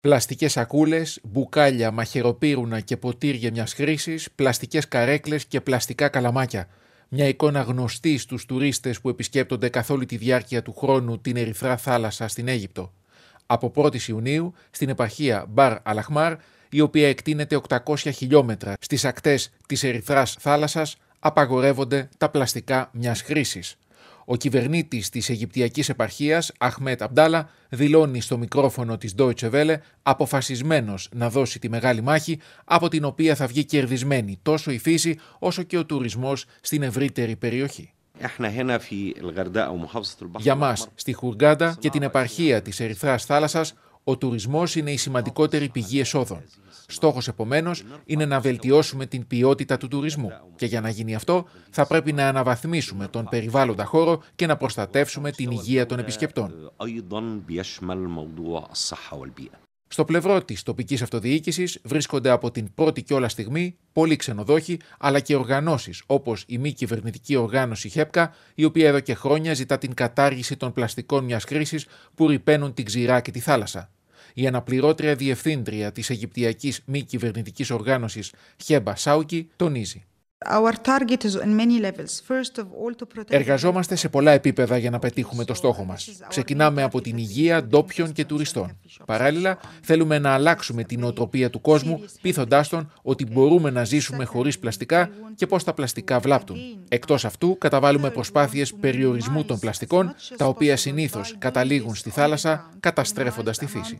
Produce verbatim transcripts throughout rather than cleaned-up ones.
Πλαστικές σακούλες, μπουκάλια, μαχαιροπύρουνα και ποτήρια μιας χρήσης, πλαστικές καρέκλες και πλαστικά καλαμάκια. Μια εικόνα γνωστή στους τουρίστες που επισκέπτονται καθ' όλη τη διάρκεια του χρόνου την Ερυθρά θάλασσα στην Αίγυπτο. Από πρώτη Ιουνίου, στην επαρχία Μπαρ Αλαχμάρ, η οποία εκτείνεται οκτακόσια χιλιόμετρα στις ακτές της Ερυθράς θάλασσας, απαγορεύονται τα πλαστικά μιας χρήσης. Ο κυβερνήτης της Αιγυπτιακής επαρχίας, Αχμέτ Αμπντάλα, δηλώνει στο μικρόφωνο της Deutsche Welle αποφασισμένος να δώσει τη μεγάλη μάχη, από την οποία θα βγει κερδισμένη τόσο η φύση όσο και ο τουρισμός στην ευρύτερη περιοχή. Για μας, στη Χουργκάντα και την επαρχία της Ερυθράς θάλασσας, ο τουρισμός είναι η σημαντικότερη πηγή εσόδων. Στόχος, επομένως, είναι να βελτιώσουμε την ποιότητα του τουρισμού και για να γίνει αυτό θα πρέπει να αναβαθμίσουμε τον περιβάλλοντα χώρο και να προστατεύσουμε την υγεία των επισκεπτών. Στο πλευρό της τοπικής αυτοδιοίκησης βρίσκονται από την πρώτη κιόλας στιγμή πολλοί ξενοδόχοι αλλά και οργανώσεις όπως η μη κυβερνητική οργάνωση Χέπκα, η οποία εδώ και χρόνια ζητά την κατάργηση των πλαστικών μιας χρήσης που ρυπαίνουν την ξηρά και τη θάλασσα. Η αναπληρώτρια διευθύντρια της Αιγυπτιακής μη κυβερνητικής οργάνωσης Χέμπα Σάουκι τονίζει. Εργαζόμαστε σε πολλά επίπεδα για να πετύχουμε το στόχο μας. Ξεκινάμε από την υγεία ντόπιων και τουριστών. Παράλληλα, θέλουμε να αλλάξουμε την νοοτροπία του κόσμου, πείθοντάς τον ότι μπορούμε να ζήσουμε χωρίς πλαστικά και πως τα πλαστικά βλάπτουν. Εκτός αυτού, καταβάλουμε προσπάθειες περιορισμού των πλαστικών, τα οποία συνήθως καταλήγουν στη θάλασσα, καταστρέφοντας τη φύση.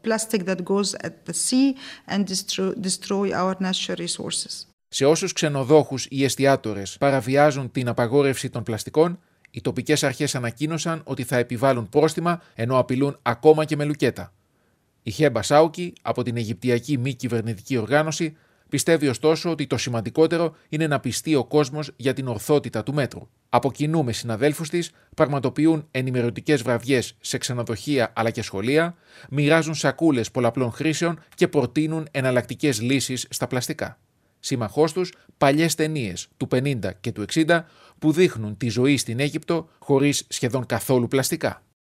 Σε όσους ξενοδόχους ή εστιατόρες παραβιάζουν την απαγόρευση των πλαστικών, οι τοπικές αρχές ανακοίνωσαν ότι θα επιβάλλουν πρόστιμα, ενώ απειλούν ακόμα και με λουκέτα. Η Χέμπα Σάουκι, από την Αιγυπτιακή μη κυβερνητική οργάνωση, πιστεύει ωστόσο ότι το σημαντικότερο είναι να πιστεί ο κόσμος για την ορθότητα του μέτρου. Από κοινού με συναδέλφους της, πραγματοποιούν ενημερωτικές βραδιές σε ξενοδοχεία αλλά και σχολεία, μοιράζουν σακούλες πολλαπλών χρήσεων και προτείνουν εναλλακτικές λύσεις στα πλαστικά. Σύμμαχός τους, παλιές ταινίες του πενήντα και του εξήντα που δείχνουν τη ζωή στην Αίγυπτο χωρίς σχεδόν καθόλου πλαστικά.